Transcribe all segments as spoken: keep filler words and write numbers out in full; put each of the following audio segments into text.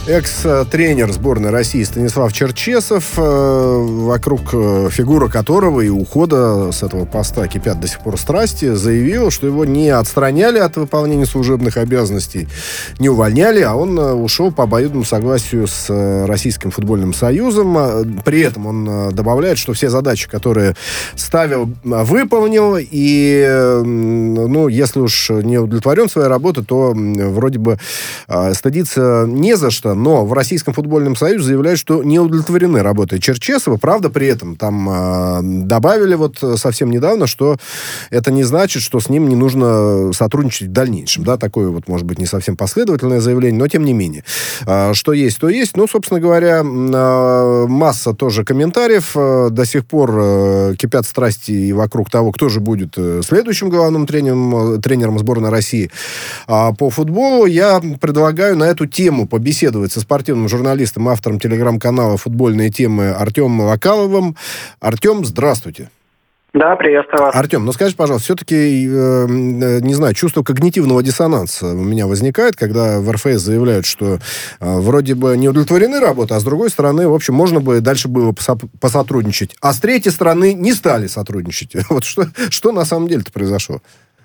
Экс-тренер сборной России Станислав Черчесов, вокруг фигуры которого и ухода с этого поста кипят до сих пор страсти, заявил, что его не отстраняли от выполнения служебных обязанностей, не увольняли, а он ушел по обоюдному согласию с Российским футбольным союзом. При этом он добавляет, что все задачи, которые ставил, выполнил, и, ну, если уж не удовлетворен своей работой, то вроде бы стыдиться не за что. Но в Российском футбольном союзе заявляют, что не удовлетворены работой Черчесова. Правда, при этом там э, добавили вот совсем недавно, что это не значит, что с ним не нужно сотрудничать в дальнейшем. Да, такое вот, может быть, не совсем последовательное заявление, но тем не менее. Э, что есть, то есть. Ну, собственно говоря, э, масса тоже комментариев. Э, до сих пор э, кипят страсти и вокруг того, кто же будет э, следующим главным тренером, тренером сборной России э, по футболу. Я предлагаю на эту тему побеседовать со спортивным журналистом, автором телеграм-канала «Футбольные темы» Артемом Локаловым. Артем, здравствуйте. Да, приветствую вас. Артем, ну скажите, пожалуйста, все-таки, э, не знаю, чувство когнитивного диссонанса у меня возникает, когда в эр эф эс заявляют, что э, вроде бы не удовлетворены работой, а с другой стороны, в общем, можно бы дальше было посо- посотрудничать. А с третьей стороны не стали сотрудничать. Вот что, что на самом деле-то произошло?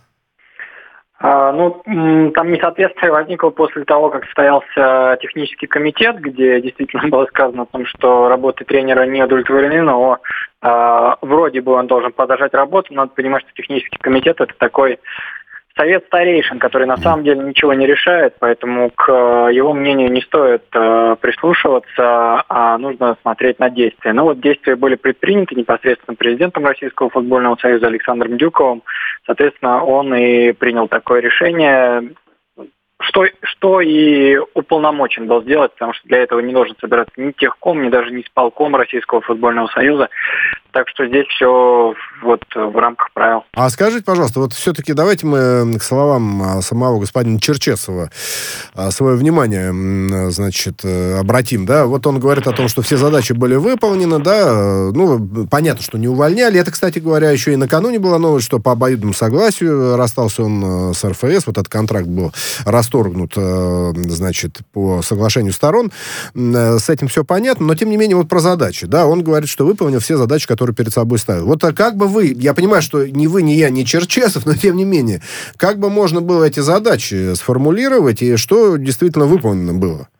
А, ну, там несоответствие возникло после того, как состоялся технический комитет, где действительно было сказано о том, что работы тренера не удовлетворены, но а, вроде бы он должен продолжать работу. Надо понимать, что технический комитет — это такой совет старейшин, который на самом деле ничего не решает, поэтому к его мнению не стоит э, прислушиваться, а нужно смотреть на действия. Ну вот действия были предприняты непосредственно президентом Российского футбольного союза Александром Дюковым. Соответственно, он и принял такое решение, что, что и уполномочен был сделать, потому что для этого не должен собираться ни техком, ни даже не исполком Российского футбольного союза. Так что здесь все вот в рамках правил. А скажите, пожалуйста, вот все-таки давайте мы к словам самого господина Черчесова свое внимание, значит, обратим, да. Вот он говорит о том, что все задачи были выполнены, да. Ну, понятно, что не увольняли. Это, кстати говоря, еще и накануне была новость, что по обоюдному согласию расстался он с эр эф эс. Вот этот контракт был расторгнут, значит, по соглашению сторон. С этим все понятно, но тем не менее вот про задачи, да. Он говорит, что выполнил все задачи, которые который перед собой ставил. Вот а как бы вы, я понимаю, что ни вы, ни я, ни Черчесов, но тем не менее, как бы можно было эти задачи сформулировать, и что действительно выполнено было?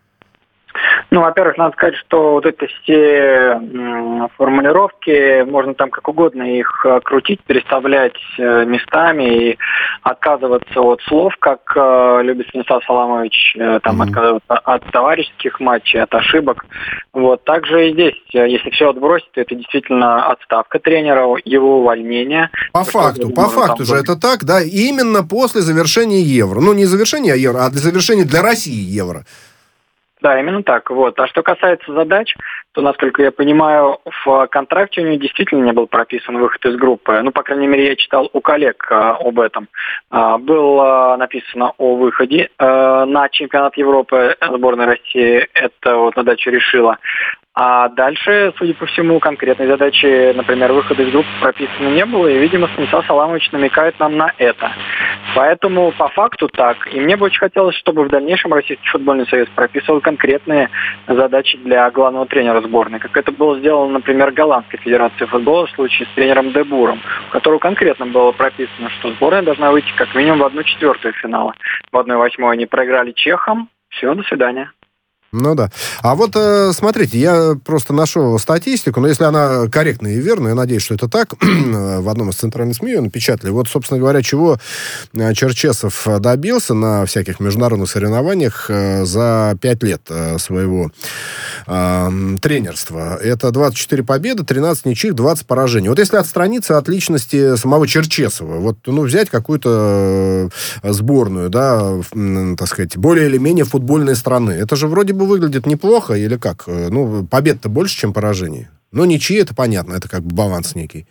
Ну, во-первых, надо сказать, что вот эти все м, формулировки, можно там как угодно их э, крутить, переставлять э, местами и отказываться от слов, как э, любит Станислав Саламович, э, там, mm-hmm. отказываться от товарищеских матчей, от ошибок. Вот. Также и здесь, э, если все отбросить, то это действительно отставка тренера, его увольнение. По факту, по факту же это так, да, именно после завершения Евро. Ну, не завершения Евро, а завершения для России Евро. Да, именно так. Вот. А что касается задач, то, насколько я понимаю, в контракте у него действительно не был прописан выход из группы. Ну, по крайней мере, я читал у коллег а, об этом. А, было написано о выходе а, на чемпионат Европы сборной России. Это вот задачу решила. А дальше, судя по всему, конкретной задачи, например, выхода из группы прописано не было, и, видимо, Станислав Саламович намекает нам на это. Поэтому по факту так. И мне бы очень хотелось, чтобы в дальнейшем Российский футбольный союз прописывал конкретные задачи для главного тренера сборной, как это было сделано, например, Голландской федерацией футбола в случае с тренером Де Буром, у которого конкретно было прописано, что сборная должна выйти как минимум в одну четвертую финала. В одной восьмой они проиграли чехам. Все, до свидания. Ну да. А вот э, смотрите, я просто нашел статистику, но если она корректная и верная, я надеюсь, что это так, в одном из центральных СМИ ее напечатали. Вот, собственно говоря, чего Черчесов добился на всяких международных соревнованиях э, за пять лет э, своего э, тренерства. Это двадцать четыре победы, тринадцать ничьих, двадцать поражений. Вот если отстраниться от личности самого Черчесова, вот, ну, взять какую-то сборную, да, так сказать, более или менее футбольной страны, это же вроде бы выглядит неплохо, или как? Ну, побед-то больше, чем поражений. Но ничьи, это понятно, это как бы баланс некий.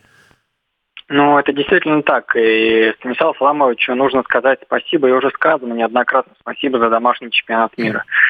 Ну, это действительно так. И Станиславу Саламовичу нужно сказать спасибо, и уже сказано неоднократно спасибо за домашний чемпионат мира.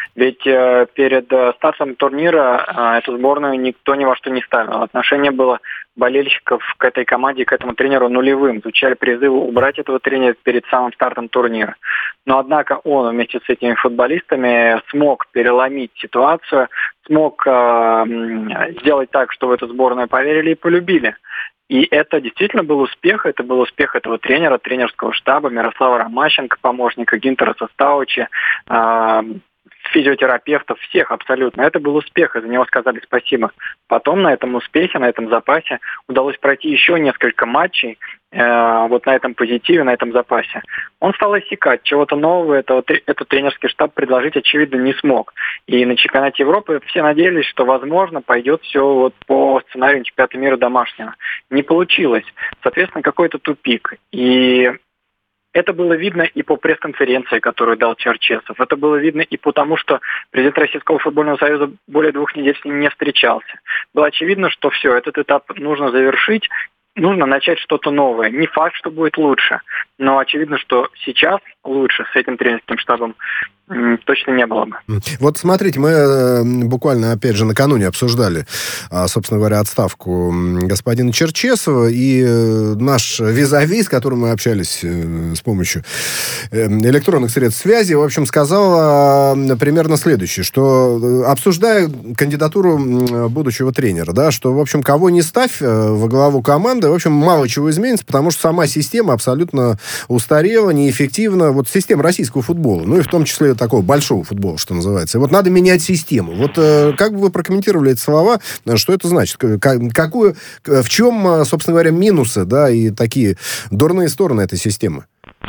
Ведь э, перед э, стартом турнира э, эту сборную никто ни во что не ставил. Отношение было болельщиков к этой команде, к этому тренеру нулевым. Звучали призывы убрать этого тренера перед самым стартом турнира. Но однако он вместе с этими футболистами смог переломить ситуацию, смог э, сделать так, что в эту сборную поверили и полюбили. И это действительно был успех, это был успех этого тренера, тренерского штаба, Мирослава Ромащенко, помощника Гинтера Составыча, э, физиотерапевтов, всех абсолютно. Это был успех, и за него сказали спасибо. Потом на этом успехе, на этом запасе удалось пройти еще несколько матчей, э, вот на этом позитиве, на этом запасе. Он стал иссякать. Чего-то нового этого, этот тренерский штаб предложить, очевидно, не смог. И на чемпионате Европы все надеялись, что, возможно, пойдет все вот по сценарию чемпионата мира домашнего. Не получилось. Соответственно, какой-то тупик. И это было видно и по пресс-конференции, которую дал Черчесов. Это было видно и потому, что президент Российского футбольного союза более двух недель с ним не встречался. Было очевидно, что все, этот этап нужно завершить, нужно начать что-то новое. Не факт, что будет лучше, но очевидно, что сейчас лучше с этим тренерским штабом точно не было бы. Вот смотрите, мы буквально, опять же, накануне обсуждали, собственно говоря, отставку господина Черчесова, и наш визави, с которым мы общались с помощью электронных средств связи, в общем, сказал примерно следующее, что, обсуждая кандидатуру будущего тренера, да, что, в общем, кого не ставь во главу команды, в общем, мало чего изменится, потому что сама система абсолютно устарела, неэффективна, вот система российского футбола, ну и в том числе такого большого футбола, что называется. И вот надо менять систему. Вот э, как бы вы прокомментировали эти слова, что это значит? Какую, в чем, собственно говоря, минусы, да, и такие дурные стороны этой системы?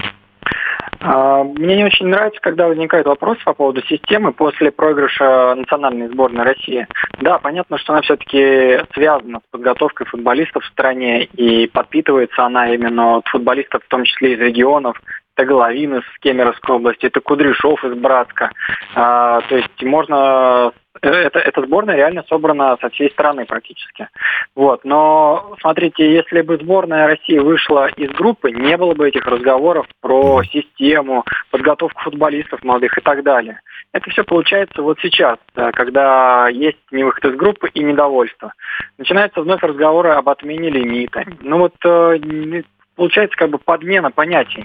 Мне не очень нравится, когда возникают вопросы по поводу системы после проигрыша национальной сборной России. Да, понятно, что она все-таки связана с подготовкой футболистов в стране, и подпитывается она именно от футболистов, в том числе из регионов. Это Головин из Кемеровской области, это Кудряшов из Братска. А, то есть можно... Это, эта сборная реально собрана со всей страны практически. Вот. Но, смотрите, если бы сборная России вышла из группы, не было бы этих разговоров про систему, подготовку футболистов молодых и так далее. Это все получается вот сейчас, когда есть невыход из группы и недовольство. Начинаются вновь разговоры об отмене лимита. Ну вот... Получается как бы подмена понятий.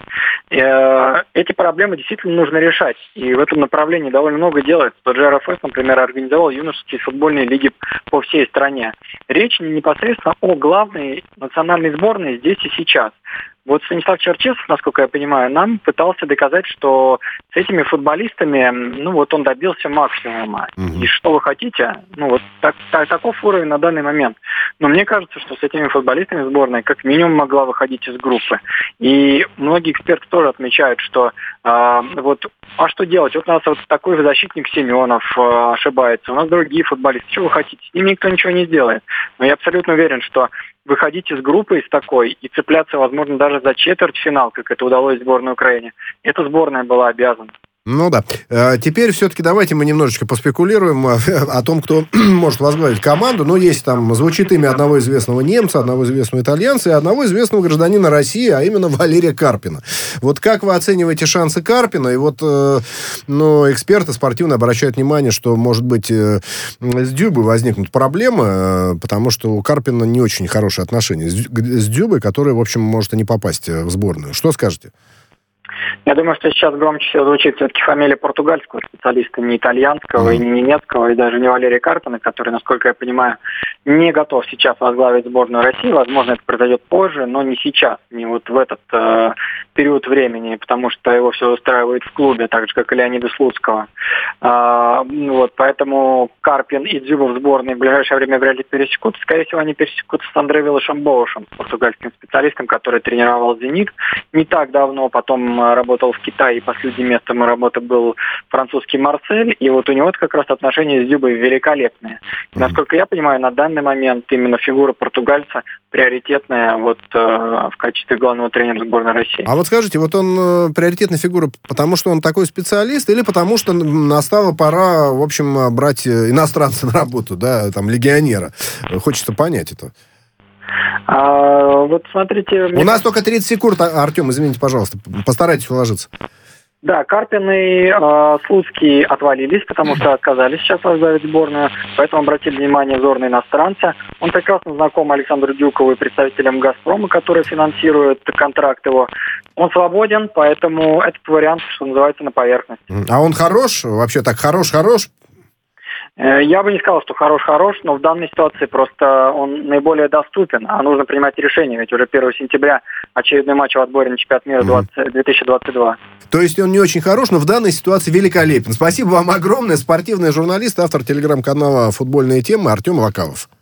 Эти проблемы действительно нужно решать. И в этом направлении довольно много делается. Тот же эр эф эс, например, организовал юношеские футбольные лиги по всей стране. Речь непосредственно о главной национальной сборной здесь и сейчас. Вот Станислав Черчесов, насколько я понимаю, нам пытался доказать, что с этими футболистами, ну вот он добился максимума. Mm-hmm. И что вы хотите? Ну вот так, так, таков уровень на данный момент. Но мне кажется, что с этими футболистами сборная как минимум могла выходить из группы. И многие эксперты тоже отмечают, что э, вот, а что делать? Вот у нас вот такой защитник Семенов э, ошибается, у нас другие футболисты. Что вы хотите? С ним никто ничего не сделает. Но я абсолютно уверен, что выходить из группы из такой и цепляться, возможно, даже за четвертьфинал, как это удалось сборной Украине, эта сборная была обязана. Ну да. Теперь все-таки давайте мы немножечко поспекулируем о том, кто может возглавить команду. Ну, есть там, звучит имя одного известного немца, одного известного итальянца и одного известного гражданина России, а именно Валерия Карпина. Вот как вы оцениваете шансы Карпина? И вот, ну, эксперты спортивные обращают внимание, что, может быть, с Дзюбой возникнут проблемы, потому что у Карпина не очень хорошие отношения с Дзюбой, который, в общем, может и не попасть в сборную. Что скажете? Я думаю, что сейчас громче всего звучит все-таки фамилия португальского специалиста, не итальянского и не немецкого, и даже не Валерия Карпина, который, насколько я понимаю, не готов сейчас возглавить сборную России. Возможно, это произойдет позже, но не сейчас, не вот в этот э, период времени, потому что его все устраивает в клубе, так же, как и Леонида Слуцкого. Э, вот, поэтому Карпин и Дзюба в сборной в ближайшее время вряд ли пересекутся. Скорее всего, они пересекутся с Андре Виллашем Боушем, португальским специалистом, который тренировал «Зенит» не так давно, потом работал в Китае, и последним местом работы был французский Марсель, и вот у него как раз отношения с Дзюбой великолепные. И, насколько я понимаю, на данный момент именно фигура португальца приоритетная вот э, в качестве главного тренера сборной России. А вот скажите, вот он э, приоритетная фигура, потому что он такой специалист, или потому что настала пора, в общем, брать иностранца на работу, да, там, легионера? Хочется понять это. А, вот смотрите... У нас только тридцать секунд, Артем, извините, пожалуйста, постарайтесь уложиться. Да, Карпин и э, Слуцкий отвалились, потому что отказались сейчас возглавить сборную, поэтому обратили внимание взор на иностранца. Он прекрасно знаком Александру Дюкову и представителям «Газпрома», которые финансируют контракт его. Он свободен, поэтому этот вариант, что называется, на поверхности. А он хорош? Вообще так хорош-хорош? Я бы не сказал, что хорош-хорош, но в данной ситуации просто он наиболее доступен, а нужно принимать решение, ведь уже первого сентября очередной матч в отборе на чемпионат мира две тысячи двадцать два. То есть он не очень хорош, но в данной ситуации великолепен. Спасибо вам огромное. Спортивный журналист, автор телеграм-канала «Футбольные темы» Артем Вакалов.